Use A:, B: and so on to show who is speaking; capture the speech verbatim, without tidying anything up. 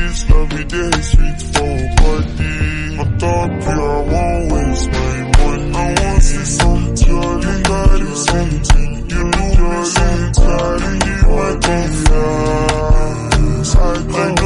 A: this every day, sweet for body. I thought you, I won't waste my money. I want to see something, you got it, something. You know me something, you my confiance. I know